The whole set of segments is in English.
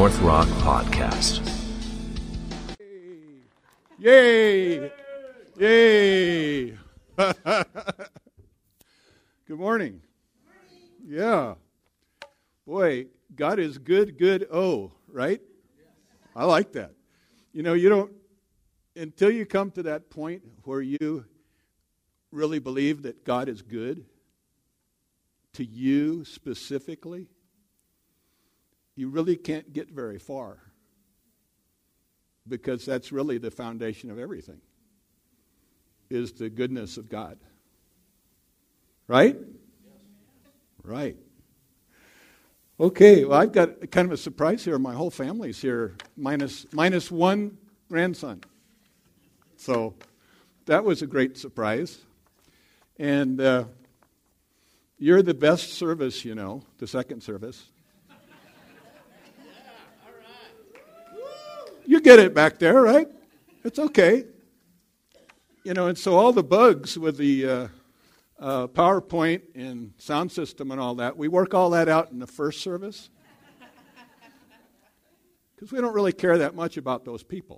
North Rock Podcast. Yay! Yay! Good morning. Yeah. Boy, God is good, right? I like that. You don't, until you come to that point where you really believe that God is good to you specifically, you really can't get very far, because that's really the foundation of everything, is the goodness of God. Right? Right. Okay, well, I've got kind of a surprise here. My whole family's here, minus one grandson. So that was a great surprise. And you're the best service, the second service. You get it back there, right? It's okay. And so all the bugs with the PowerPoint and sound system and all that, we work all that out in the first service. Because we don't really care that much about those people.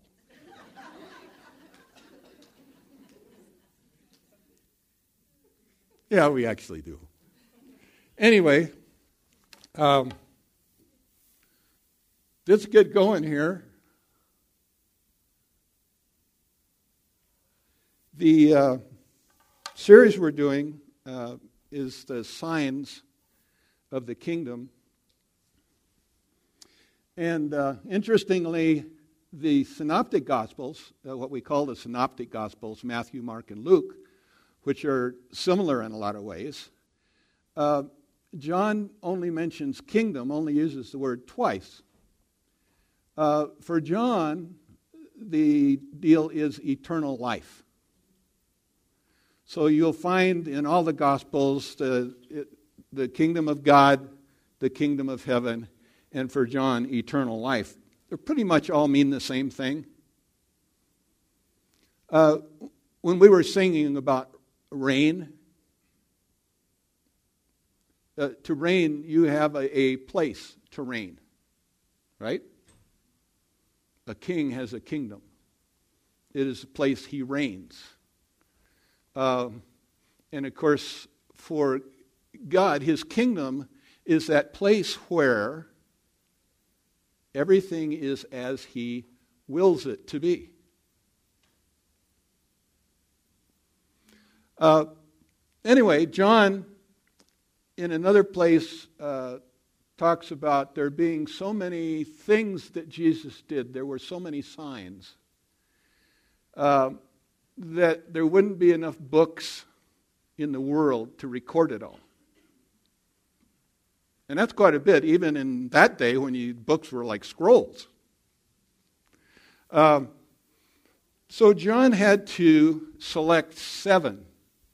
Yeah, we actually do. Anyway, let's get going here. The series we're doing is the signs of the kingdom. And interestingly, the synoptic gospels, what we call the synoptic gospels, Matthew, Mark, and Luke, which are similar in a lot of ways, John only mentions kingdom, only uses the word twice. For John, the deal is eternal life. So you'll find in all the Gospels the kingdom of God, the kingdom of heaven, and for John, eternal life. They pretty much all mean the same thing. When we were singing about reign, to reign, you have a place to reign, right? A king has a kingdom. It is a place he reigns. And of course, for God, his kingdom is that place where everything is as he wills it to be. Anyway, John, in another place, talks about there being so many things that Jesus did. There were so many signs. That there wouldn't be enough books in the world to record it all. And that's quite a bit, even in that day when books were like scrolls. So John had to select 7.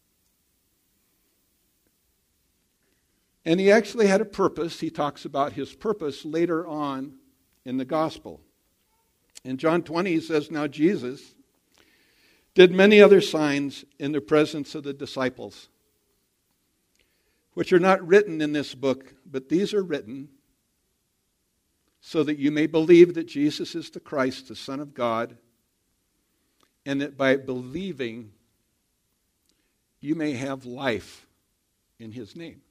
And he actually had a purpose. He talks about his purpose later on in the gospel. In John 20, he says, "Now Jesus did many other signs in the presence of the disciples, which are not written in this book, but these are written so that you may believe that Jesus is the Christ, the Son of God, and that by believing you may have life in his name."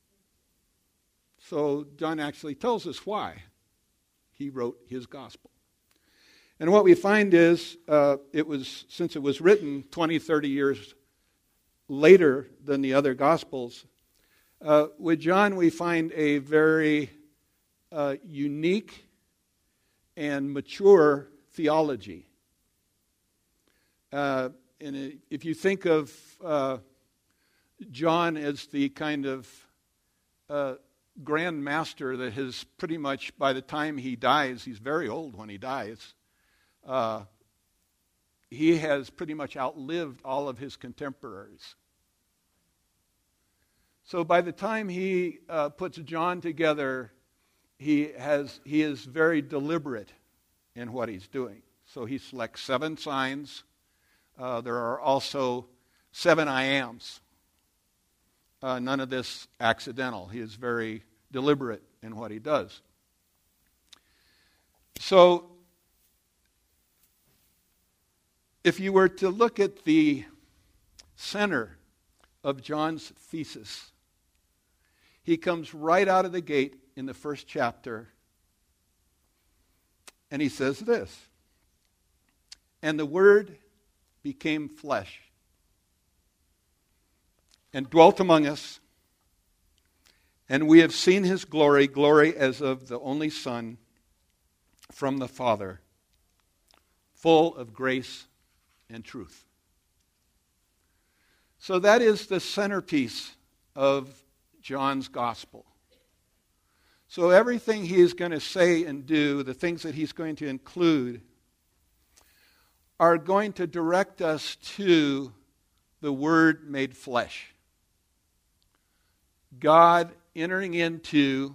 So John actually tells us why he wrote his gospel. And what we find is, since it was written 20, 30 years later than the other Gospels, with John we find a very unique and mature theology. And if you think of John as the kind of grand master that has pretty much, by the time he dies, he's very old when he dies, he has pretty much outlived all of his contemporaries. So by the time he puts John together, he is very deliberate in what he's doing. So he selects 7 signs. There are also 7 I ams. None of this accidental. He is very deliberate in what he does. So, if you were to look at the center of John's thesis, he comes right out of the gate in the first chapter, and he says this, "And the Word became flesh and dwelt among us, and we have seen his glory, glory as of the only Son from the Father, full of grace and truth." So that is the centerpiece of John's gospel. So everything he is going to say and do, the things that he's going to include, are going to direct us to the Word made flesh. God entering into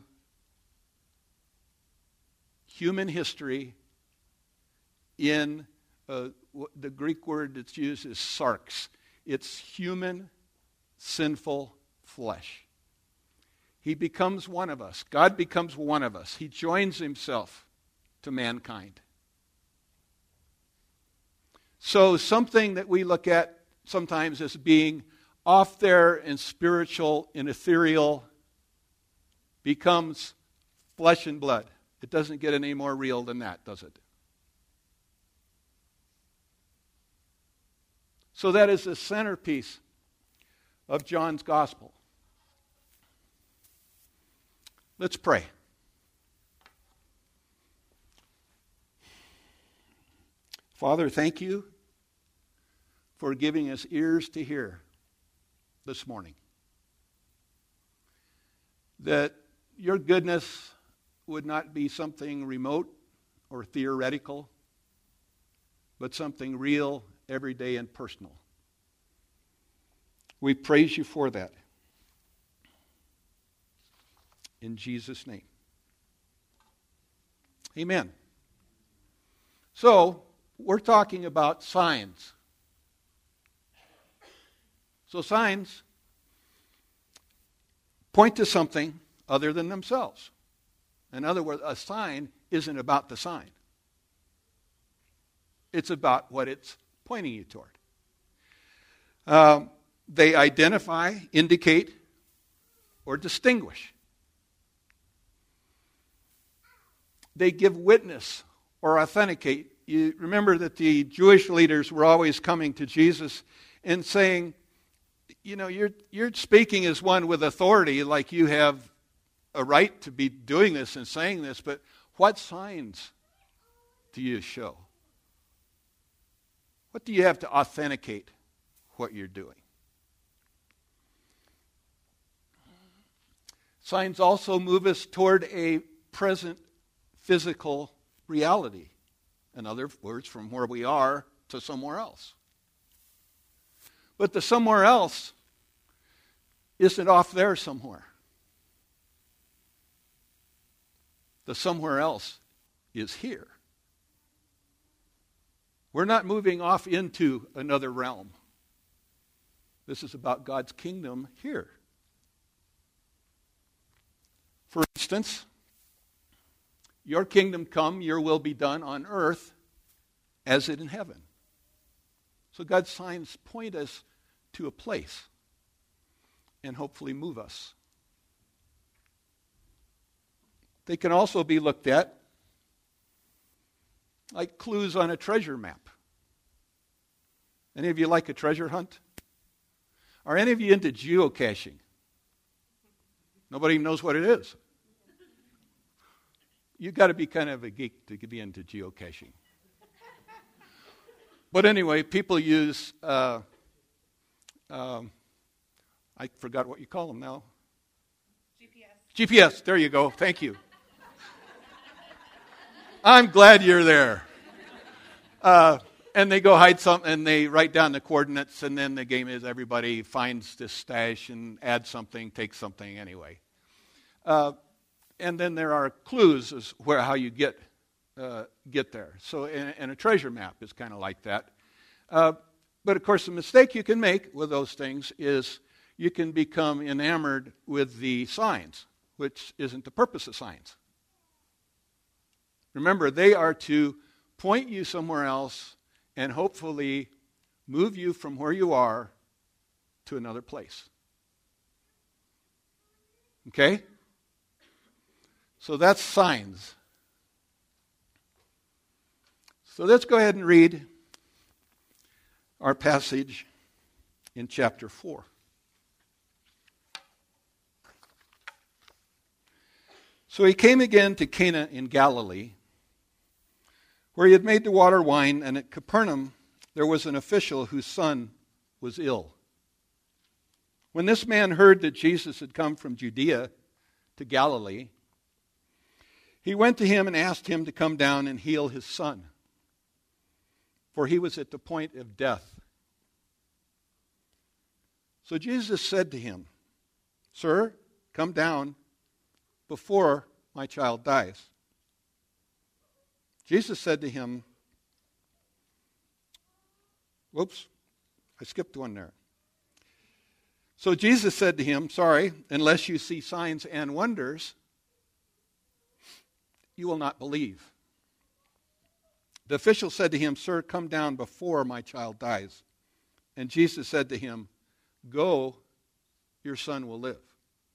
human history in the Greek word that's used is sarx. It's human, sinful flesh. He becomes one of us. God becomes one of us. He joins himself to mankind. So something that we look at sometimes as being off there and spiritual and ethereal becomes flesh and blood. It doesn't get any more real than that, does it? So that is the centerpiece of John's gospel. Let's pray. Father, thank you for giving us ears to hear this morning. That your goodness would not be something remote or theoretical, but something real, everyday, and personal. We praise you for that. In Jesus' name. Amen. So, we're talking about signs. So signs point to something other than themselves. In other words, a sign isn't about the sign. It's about what it's pointing you toward. They identify, indicate, or distinguish. They give witness or authenticate. You remember that the Jewish leaders were always coming to Jesus and saying, you know, you're speaking as one with authority, like you have a right to be doing this and saying this, but what signs do you show? What do you have to authenticate what you're doing? Signs also move us toward a present physical reality. In other words, from where we are to somewhere else. But the somewhere else isn't off there somewhere. The somewhere else is here. We're not moving off into another realm. This is about God's kingdom here. For instance, your kingdom come, your will be done on earth as it in heaven. So God's signs point us to a place and hopefully move us. They can also be looked at like clues on a treasure map. Any of you like a treasure hunt? Are any of you into geocaching? Nobody even knows what it is. You've got to be kind of a geek to be into geocaching. But anyway, people use, I forgot what you call them now. GPS, there you go. Thank you. I'm glad you're there. And they go hide something, and they write down the coordinates, and then the game is everybody finds this stash and adds something, takes something anyway. And then there are clues as how you get there. So, and a treasure map is kind of like that. But of course, the mistake you can make with those things is you can become enamored with the signs, which isn't the purpose of signs. Remember, they are to point you somewhere else and hopefully move you from where you are to another place. Okay? So that's signs. So let's go ahead and read our passage in chapter 4. So he came again to Cana in Galilee, where he had made the water wine, and at Capernaum there was an official whose son was ill. When this man heard that Jesus had come from Judea to Galilee, he went to him and asked him to come down and heal his son, for he was at the point of death. So Jesus said to him, "Sir, come down before my child dies." Jesus said to him, whoops, I skipped one there. So Jesus said to him, "Sorry, unless you see signs and wonders, you will not believe." The official said to him, "Sir, come down before my child dies." And Jesus said to him, "Go, your son will live."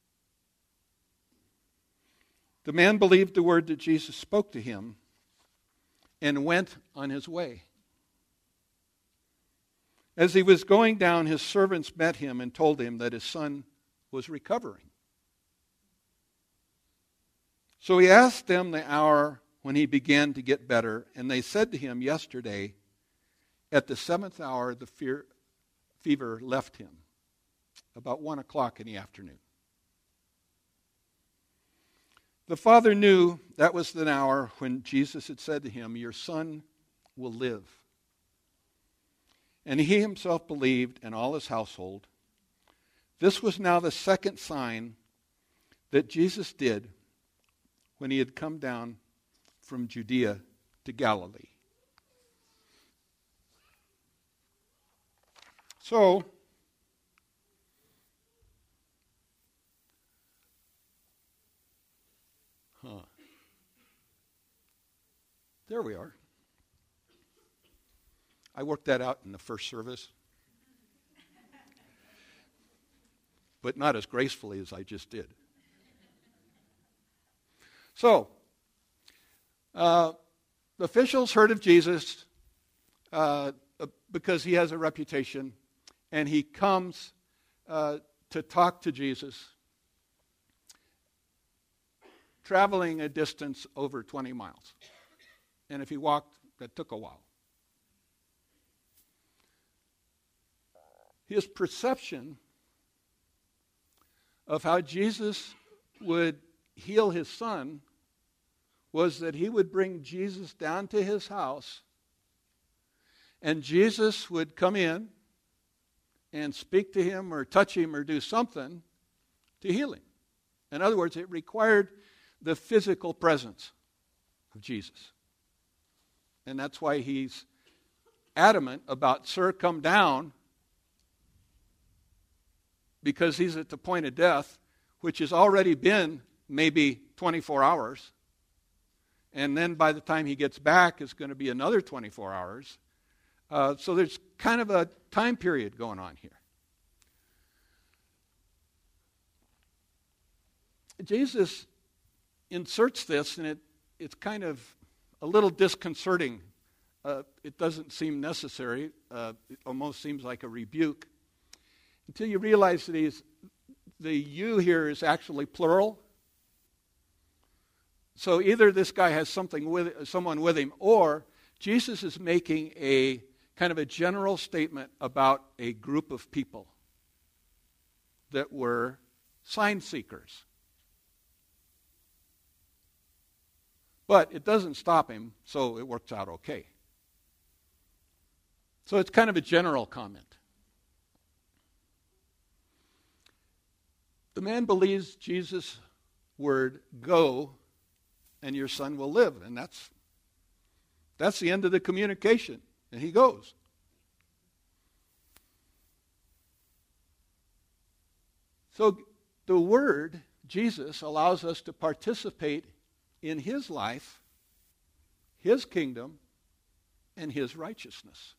The man believed the word that Jesus spoke to him and went on his way. As he was going down, his servants met him and told him that his son was recovering. So he asked them the hour when he began to get better, and they said to him, "Yesterday, at the 7th hour, the fever left him, about 1 o'clock in the afternoon." The father knew that was the hour when Jesus had said to him, "Your son will live." And he himself believed, and all his household. This was now the second sign that Jesus did when he had come down from Judea to Galilee. So, there we are. I worked that out in the first service, but not as gracefully as I just did. So, the officials heard of Jesus because he has a reputation, and he comes to talk to Jesus, traveling a distance over 20 miles. And if he walked, that took a while. His perception of how Jesus would heal his son was that he would bring Jesus down to his house, and Jesus would come in and speak to him or touch him or do something to heal him. In other words, it required the physical presence of Jesus. And that's why he's adamant about, "Sir, come down," because he's at the point of death, which has already been maybe 24 hours. And then by the time he gets back, it's going to be another 24 hours. So there's kind of a time period going on here. Jesus inserts this, and it's kind of a little disconcerting. It doesn't seem necessary. It almost seems like a rebuke, until you realize that the you here is actually plural. So either this guy has someone with him, or Jesus is making a kind of a general statement about a group of people that were sign seekers. But it doesn't stop him, so it works out okay. So it's kind of a general comment. The man believes Jesus' word, "Go, and your son will live." And that's the end of the communication. And he goes. So the word, Jesus, allows us to participate in his life his kingdom and his righteousness.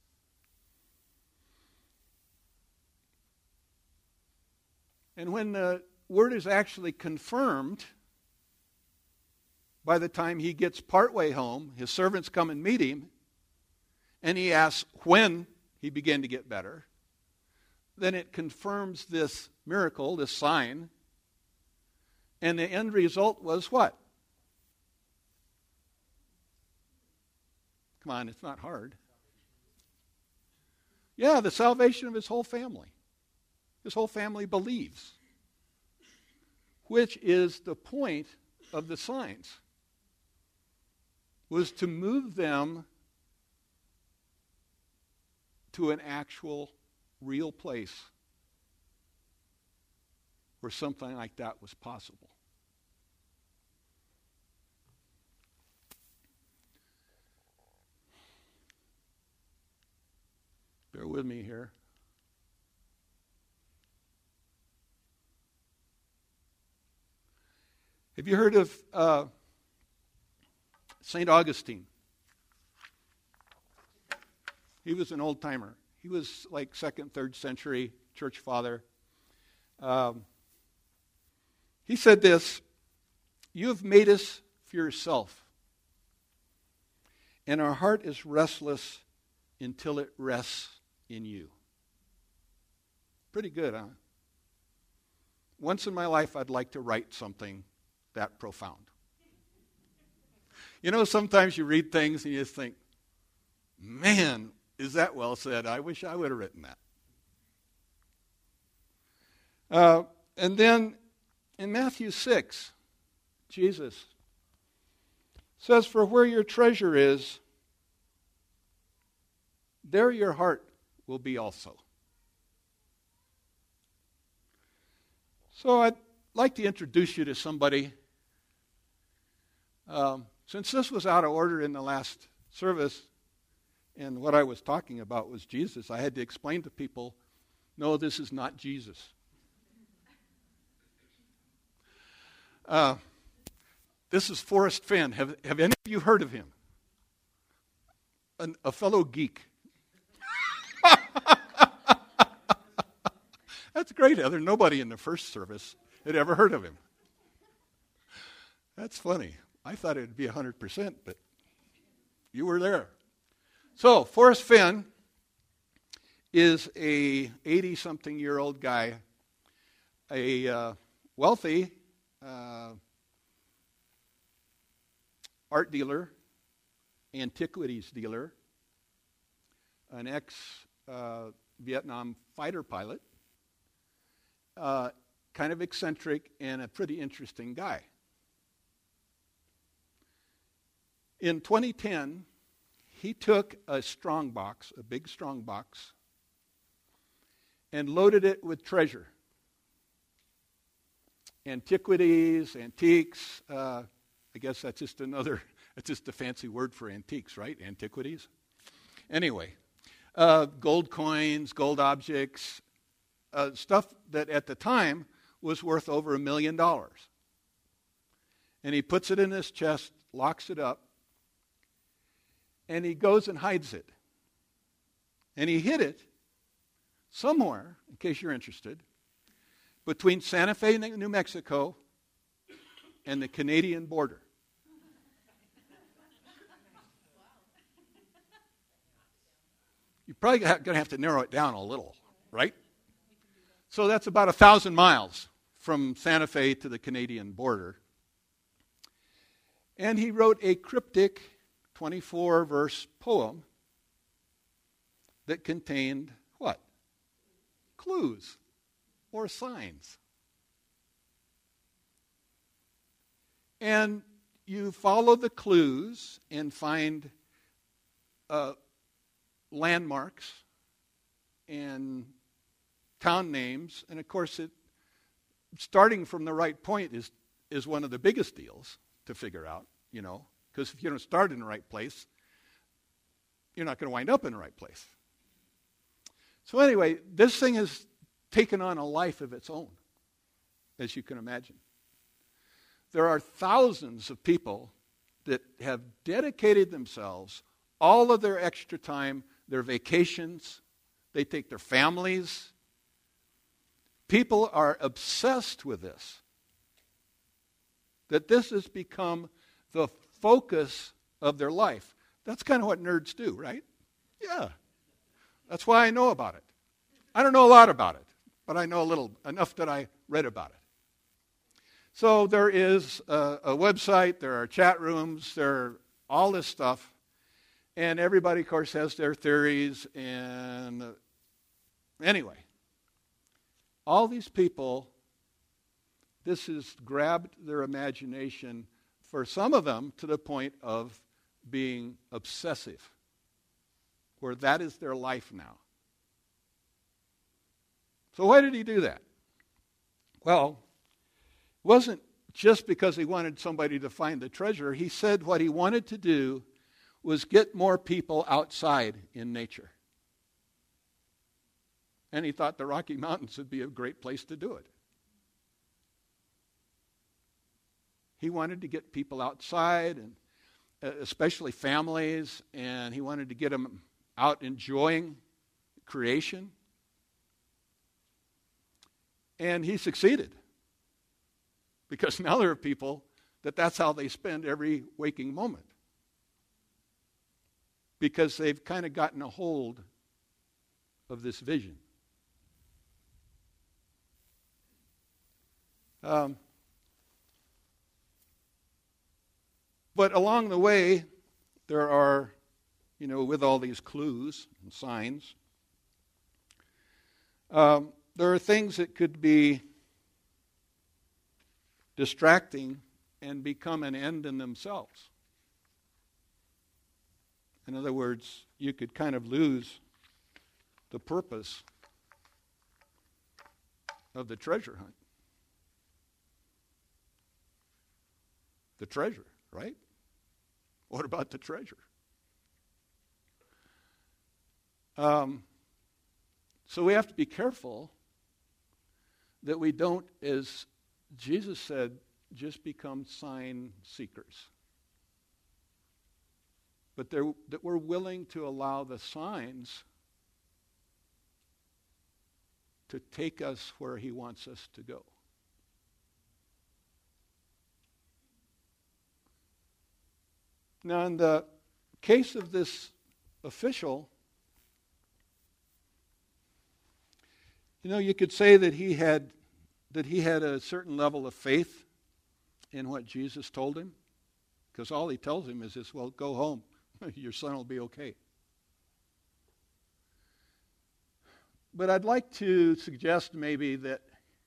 And when the word is actually confirmed, by the time he gets partway home, his servants come and meet him, and he asks when he began to get better. Then it confirms this miracle, this sign, and the end result was what? Come on, it's not hard. Yeah, the salvation of his whole family. His whole family believes, which is the point of the signs, was to move them to an actual, real place where something like that was possible. Bear with me here. Have you heard of St. Augustine? He was an old-timer. He was like 2nd, 3rd century church father. He said this, "You have made us for yourself, and our heart is restless until it rests in you." Pretty good, huh? Once in my life, I'd like to write something that profound. You know, sometimes you read things and you just think, man, is that well said? I wish I would have written that. And then in Matthew 6, Jesus says, "For where your treasure is, there your heart will be also." So I'd like to introduce you to somebody. Since this was out of order in the last service, and what I was talking about was Jesus, I had to explain to people, no, this is not Jesus. This is Forrest Fenn. Have any of you heard of him? A fellow geek. That's great, Heather. Nobody in the first service had ever heard of him. That's funny. I thought it would be 100%, but you were there. So, Forrest Fenn is a 80-something-year-old guy, a wealthy art dealer, antiquities dealer, an ex-Vietnam fighter pilot, kind of eccentric and a pretty interesting guy. In 2010, he took a strongbox, a big strongbox, and loaded it with treasure. Antiquities, antiques, I guess that's just a fancy word for antiques, right? Antiquities. Anyway, gold coins, gold objects, stuff that at the time was worth over $1 million. And he puts it in this chest, locks it up, and he goes and hides it. And he hid it somewhere, in case you're interested, between Santa Fe, New Mexico, and the Canadian border. You're probably going to have to narrow it down a little, right? So that's about 1,000 miles from Santa Fe to the Canadian border. And he wrote a cryptic 24-verse poem that contained what? Clues or signs. And you follow the clues and find landmarks and town names. And of course, starting from the right point is one of the biggest deals to figure out, you know. Because if you don't start in the right place, you're not going to wind up in the right place. So anyway, this thing has taken on a life of its own, as you can imagine. There are thousands of people that have dedicated themselves, all of their extra time, their vacations, they take their families. People are obsessed with this. That this has become the focus of their life. That's kind of what nerds do, right? Yeah. That's why I know about it. I don't know a lot about it, but I know enough that I read about it. So there is a website, there are chat rooms, there are all this stuff, and everybody, of course, has their theories. And anyway, all these people, this has grabbed their imagination, for some of them, to the point of being obsessive, where that is their life now. So why did he do that? Well, it wasn't just because he wanted somebody to find the treasure. He said what he wanted to do was get more people outside in nature. And he thought the Rocky Mountains would be a great place to do it. He wanted to get people outside, and especially families, and he wanted to get them out enjoying creation. And he succeeded. Because now there are people that's how they spend every waking moment. Because they've kind of gotten a hold of this vision. But along the way, there are, with all these clues and signs, there are things that could be distracting and become an end in themselves. In other words, you could kind of lose the purpose of the treasure hunt. The treasure, right? What about the treasure? So we have to be careful that we don't, as Jesus said, just become sign seekers. But that we're willing to allow the signs to take us where he wants us to go. Now, in the case of this official, you could say that he had a certain level of faith in what Jesus told him, because all he tells him is this: well, go home. Your son will be okay. But I'd like to suggest maybe that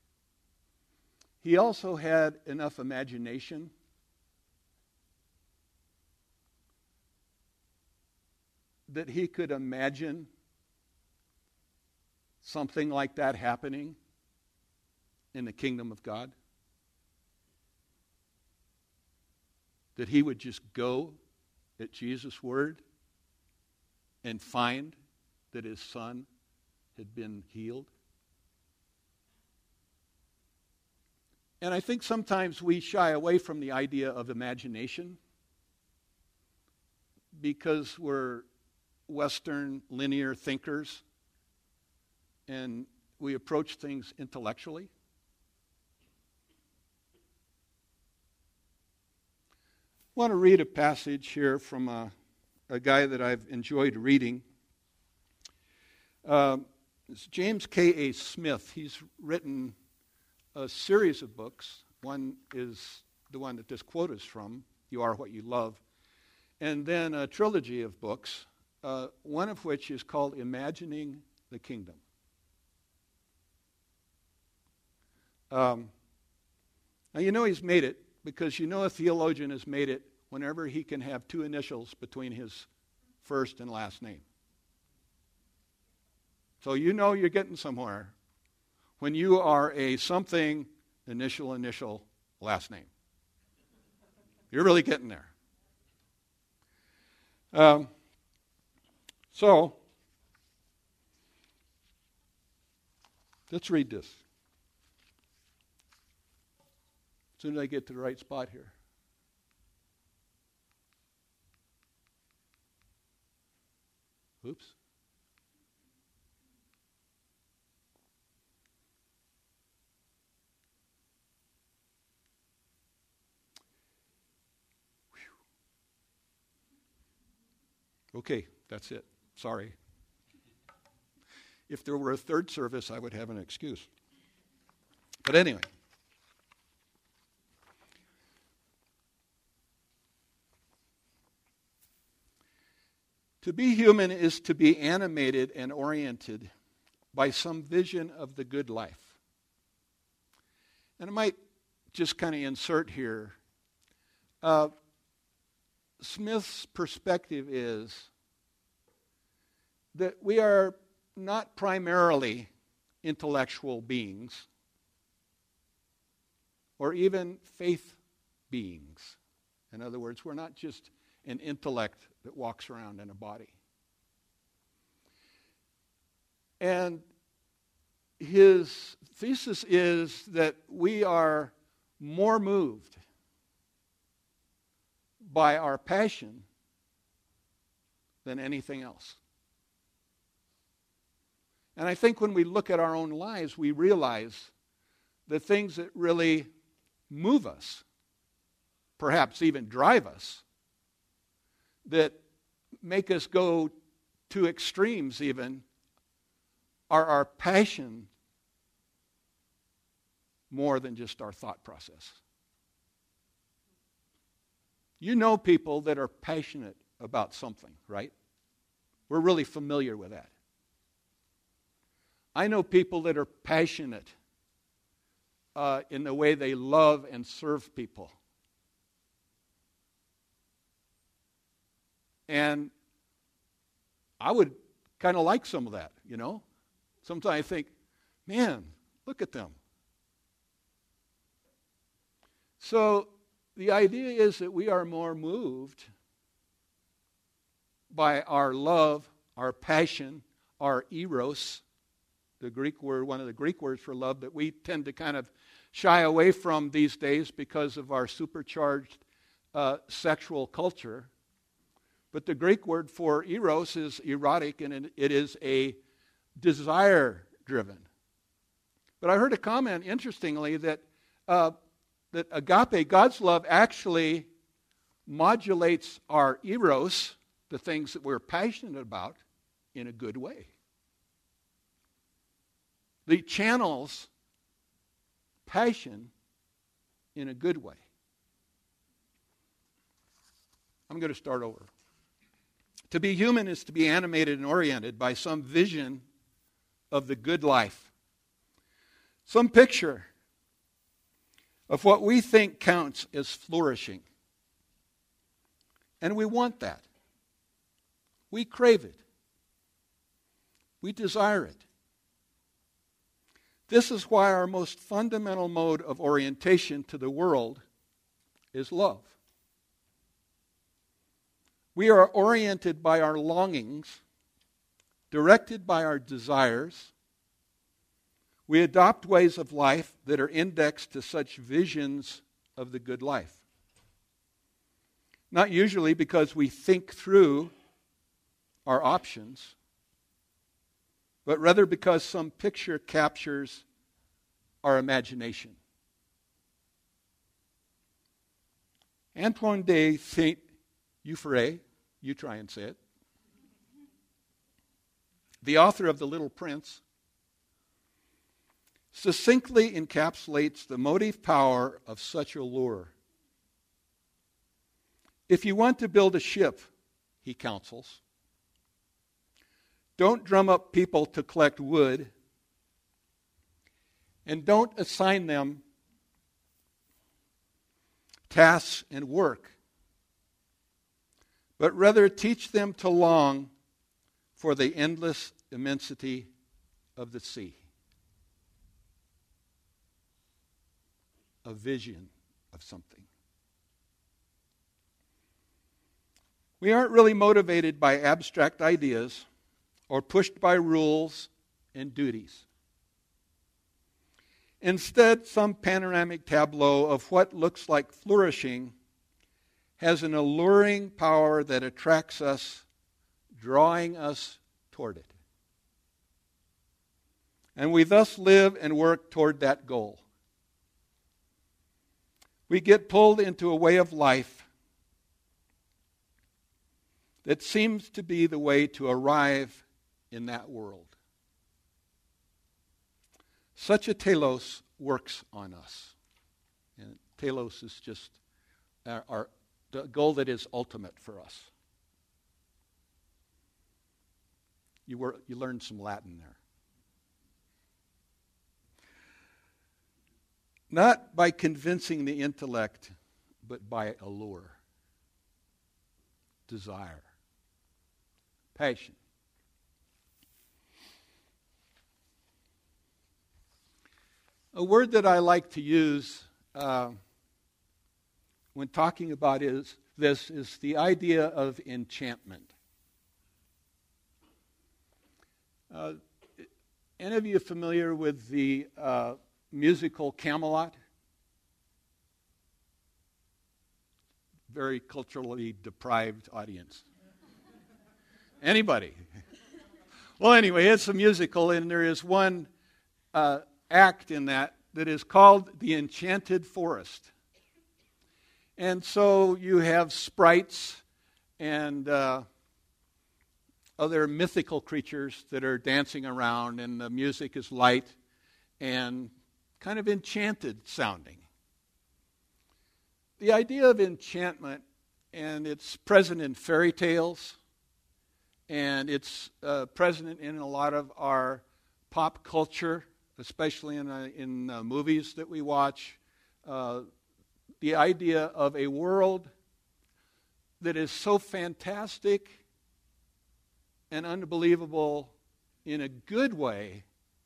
he also had enough imagination that he could imagine something like that happening in the kingdom of God. That he would just go at Jesus' word and find that his son had been healed. And I think sometimes we shy away from the idea of imagination because we're Western linear thinkers and we approach things intellectually. I want to read a passage here from a guy that I've enjoyed reading. It's James K.A. Smith. He's written a series of books. One is the one that this quote is from, You Are What You Love. And then a trilogy of books, one of which is called Imagining the Kingdom. Now he's made it because a theologian has made it whenever he can have two initials between his first and last name. So you're getting somewhere when you are a something initial last name. You're really getting there. So let's read this. As soon as I get to the right spot here. Oops. Okay, that's it. Sorry. If there were a third service, I would have an excuse. But anyway. To be human is to be animated and oriented by some vision of the good life. And I might just kind of insert here. Smith's perspective is that we are not primarily intellectual beings or even faith beings. In other words, we're not just an intellect that walks around in a body. And his thesis is that we are more moved by our passion than anything else. And I think when we look at our own lives, we realize the things that really move us, perhaps even drive us, that make us go to extremes even, are our passion more than just our thought process. You know people that are passionate about something, right? We're really familiar with that. I know people that are passionate in the way they love and serve people. And I would kind of like some of that, you know. Sometimes I think, man, look at them. So the idea is that we are more moved by our love, our passion, our eros, the Greek word, one of the Greek words for love that we tend to kind of shy away from these days because of our supercharged sexual culture. But the Greek word for eros is erotic, and it is a desire-driven. But I heard a comment, interestingly, that agape, God's love, actually modulates our eros, the things that we're passionate about, in a good way. It channels passion in a good way. I'm going to start over. To be human is to be animated and oriented by some vision of the good life. Some picture of what we think counts as flourishing. And we want that. We crave it. We desire it. This is why our most fundamental mode of orientation to the world is love. We are oriented by our longings, directed by our desires. We adopt ways of life that are indexed to such visions of the good life. Not usually because we think through our options, but rather because some picture captures our imagination. Antoine de Saint-Exupéry, you try and say it, the author of The Little Prince, succinctly encapsulates the motive power of such a lure. If you want to build a ship, he counsels, don't drum up people to collect wood, and don't assign them tasks and work, but rather teach them to long for the endless immensity of the sea. A vision of something. We aren't really motivated by abstract ideas or pushed by rules and duties. Instead, some panoramic tableau of what looks like flourishing has an alluring power that attracts us, drawing us toward it. And we thus live and work toward that goal. We get pulled into a way of life that seems to be the way to arrive in that world. Such a telos works on us. And telos is just the goal that is ultimate for us. You learned some Latin there. Not by convincing the intellect, but by allure, desire, passion. A word that I like to use when talking about this is the idea of enchantment. Any of you familiar with the musical Camelot? Very culturally deprived audience. Anybody? Well, anyway, it's a musical, and there is one act in that is called The Enchanted Forest. And so you have sprites and other mythical creatures that are dancing around, and the music is light and kind of enchanted sounding. The idea of enchantment, and it's present in fairy tales, and it's present in a lot of our pop culture, especially in movies that we watch. The idea of a world that is so fantastic and unbelievable in a good way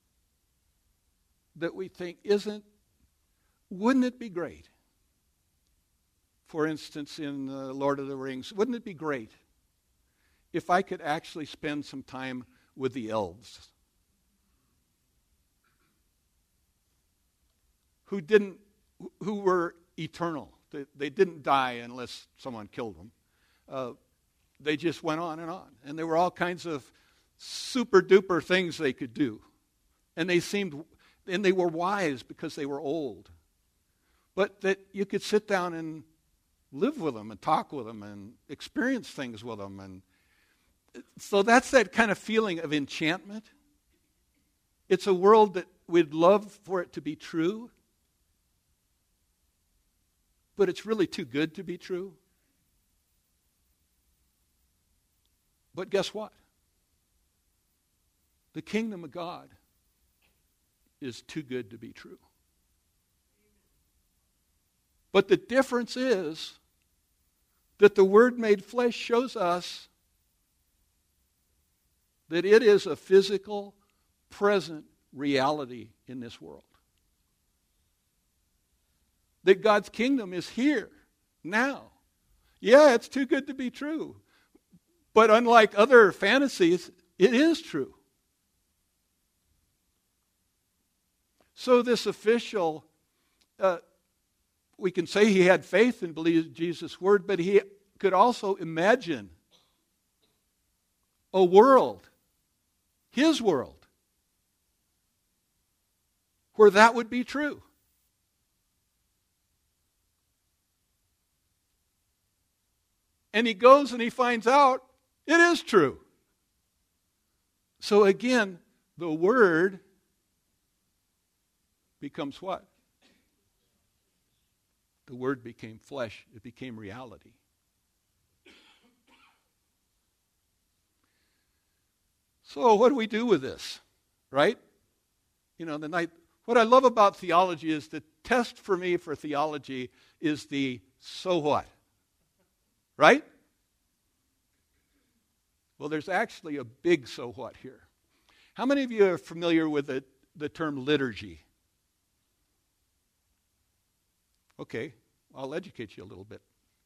that we think, wouldn't it be great? For instance, in Lord of the Rings, wouldn't it be great if I could actually spend some time with the elves? Who were eternal. They didn't die unless someone killed them. They just went on. And there were all kinds of super duper things they could do. And they were wise because they were old. But that you could sit down and live with them and talk with them and experience things with them. And so that's that kind of feeling of enchantment. It's a world that we'd love for it to be true, but it's really too good to be true. But guess what? The kingdom of God is too good to be true. But the difference is that the Word made flesh shows us that it is a physical, present reality in this world. That God's kingdom is here, now. Yeah, it's too good to be true. But unlike other fantasies, it is true. So this official, we can say he had faith and believed Jesus' word, but he could also imagine a world, his world, where that would be true. And he goes and he finds out it is true. So again, the Word becomes what? The Word became flesh. It became reality. So what do we do with this? Right? What I love about theology is the test for me for theology is the so what? Right? Well, there's actually a big so what here. How many of you are familiar with the term liturgy? Okay, I'll educate you a little bit.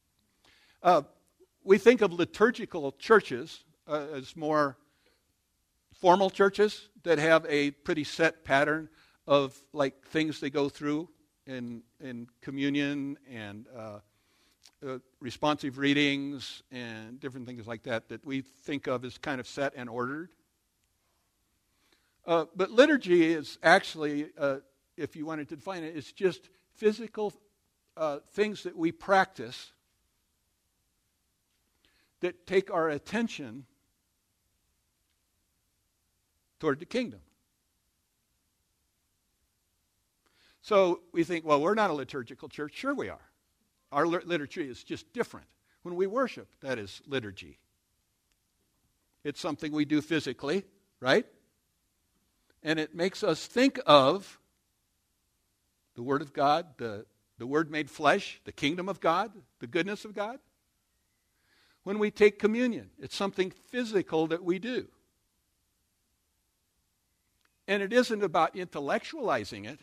We think of liturgical churches as more formal churches that have a pretty set pattern of like things they go through in communion and responsive readings and different things like that we think of as kind of set and ordered. But liturgy is actually, if you wanted to define it, it's just physical things that we practice that take our attention toward the kingdom. So we think, well, we're not a liturgical church. Sure we are. Our liturgy is just different. When we worship, that is liturgy. It's something we do physically, right? And it makes us think of the Word of God, the Word made flesh, the kingdom of God, the goodness of God. When we take communion, it's something physical that we do. And it isn't about intellectualizing it.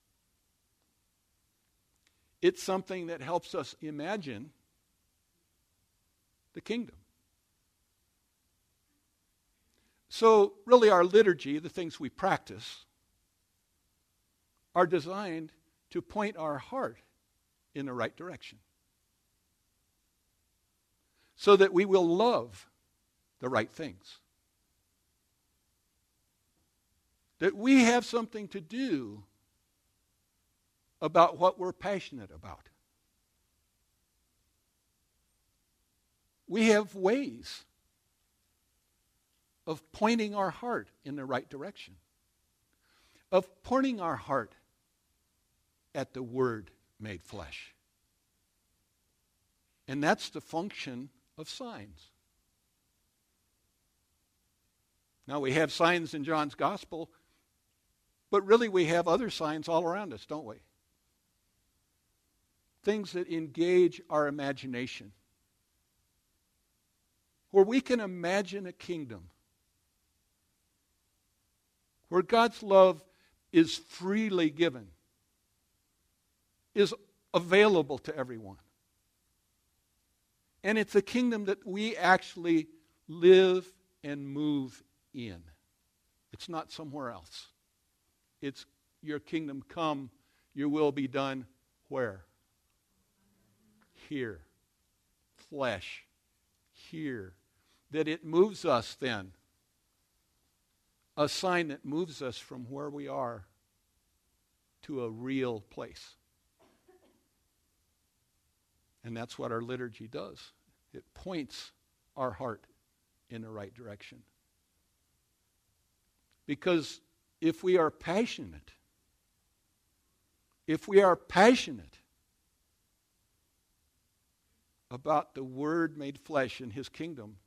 It's something that helps us imagine the kingdom. So really our liturgy, the things we practice, are designed to point our heart in the right direction, so that we will love the right things. That we have something to do about what we're passionate about. We have ways of pointing our heart in the right direction, of pointing our heart at the Word made flesh. And that's the function of signs. Now we have signs in John's Gospel, but really we have other signs all around us, don't we? Things that engage our imagination, where we can imagine a kingdom where God's love is freely given, is available to everyone. And it's a kingdom that we actually live and move in. It's not somewhere else. It's your kingdom come, your will be done where? Here. Flesh. Here. That it moves us then. A sign that moves us from where we are to a real place. And that's what our liturgy does. It points our heart in the right direction. Because if we are passionate about the Word made flesh in His kingdom,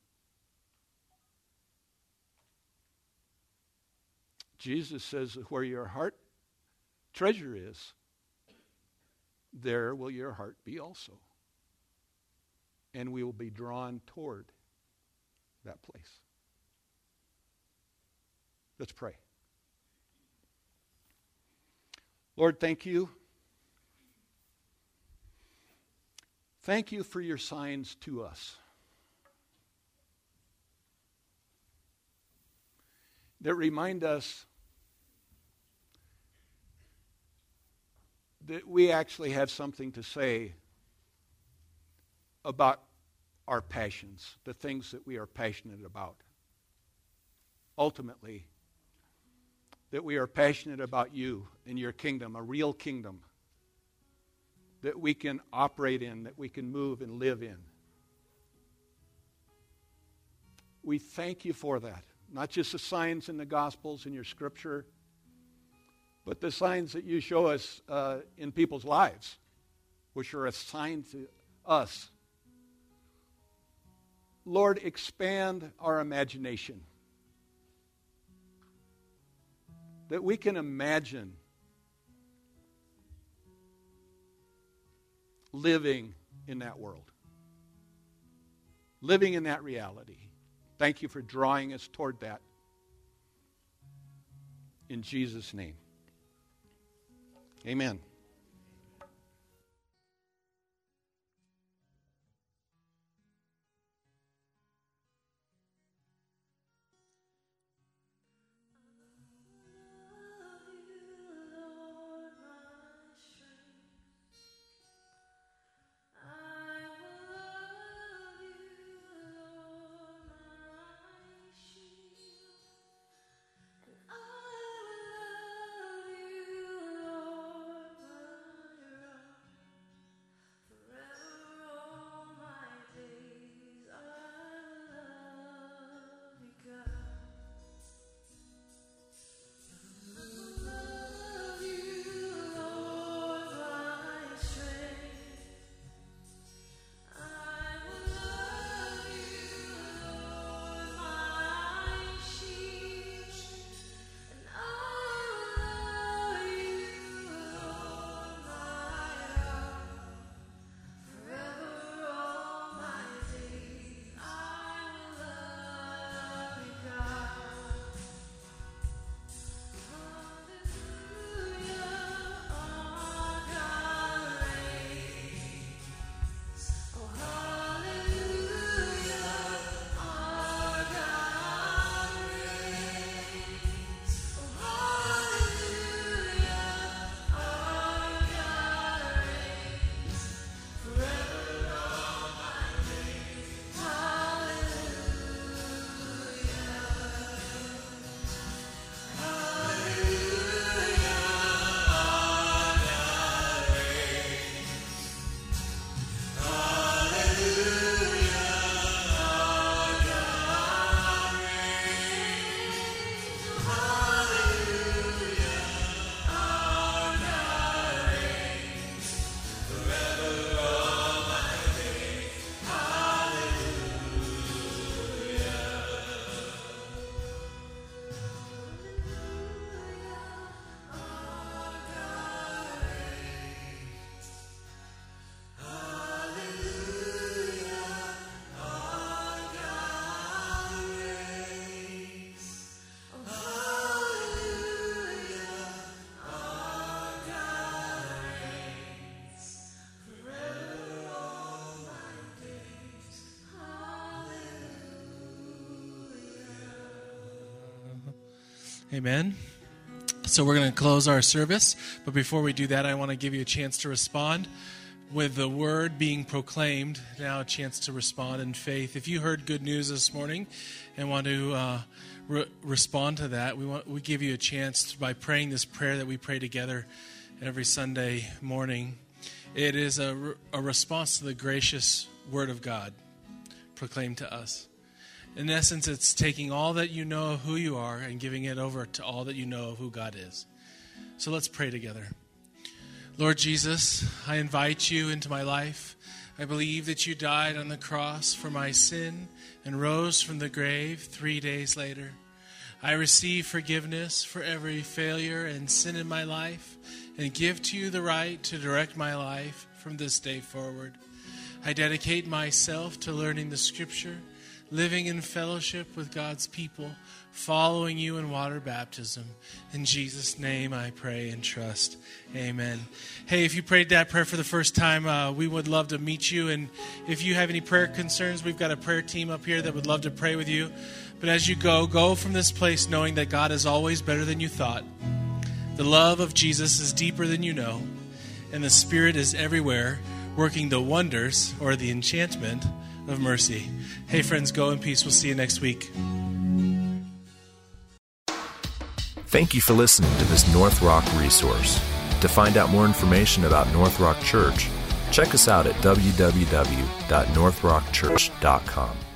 Jesus says that where your heart treasure is, there will your heart be also. And we will be drawn toward that place. Let's pray. Lord, thank you. Thank you for your signs to us that remind us that we actually have something to say about our passions, the things that we are passionate about. Ultimately, that we are passionate about you and your kingdom, a real kingdom that we can operate in, that we can move and live in. We thank you for that. Not just the signs in the Gospels, in your Scripture, but the signs that you show us in people's lives, which are a sign to us. Lord, expand our imagination, that we can imagine living in that world, living in that reality. Thank you for drawing us toward that. In Jesus' name. Amen. I Amen. So we're going to close our service, but before we do that, I want to give you a chance to respond. With the word being proclaimed, now a chance to respond in faith. If you heard good news this morning and want to respond to that, we give you a chance by praying this prayer that we pray together every Sunday morning. It is a response to the gracious word of God proclaimed to us. In essence, it's taking all that you know of who you are and giving it over to all that you know of who God is. So let's pray together. Lord Jesus, I invite you into my life. I believe that you died on the cross for my sin and rose from the grave 3 days later. I receive forgiveness for every failure and sin in my life and give to you the right to direct my life from this day forward. I dedicate myself to learning the Scripture, living in fellowship with God's people, following you in water baptism. In Jesus' name I pray and trust. Amen. Hey, if you prayed that prayer for the first time, we would love to meet you. And if you have any prayer concerns, we've got a prayer team up here that would love to pray with you. But as you go from this place knowing that God is always better than you thought. The love of Jesus is deeper than you know. And the Spirit is everywhere, working the wonders or the enchantment of mercy. Hey friends, go in peace. We'll see you next week. Thank you for listening to this North Rock resource. To find out more information about North Rock Church, check us out at www.northrockchurch.com.